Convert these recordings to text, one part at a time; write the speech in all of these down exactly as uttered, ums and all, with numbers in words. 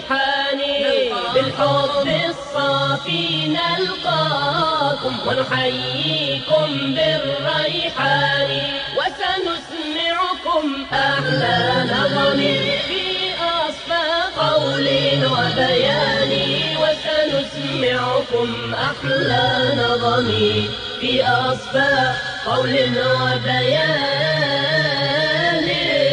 الريحان بالحب الصافي نلقاكم ونحييكم بالريحان وسنسمعكم أحلى نغم في أصفى قول وبيان وسنسمعكم أحلى نغم في أصفى قول وبيان.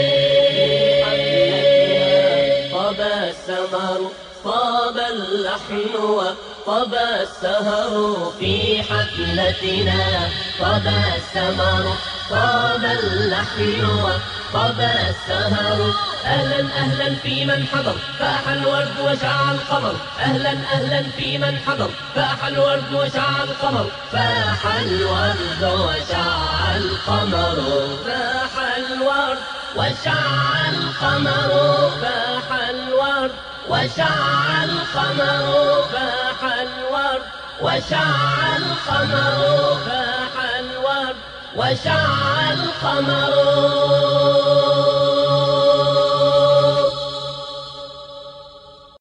طاب السمر طاب اللحن وطاب السهر في حفلتنا طاب السمر طاب اللحن وطاب السهر أهلا أهلا في من حضر فاح الورد وشع القمر أهلا أهلا في من حضر فاح الورد وشع القمر فاح الورد وشع القمر فاح الورد وشع القمر فاح الورد وشع القمر فاح الورد وشع القمر فاح الورد وشع القمر.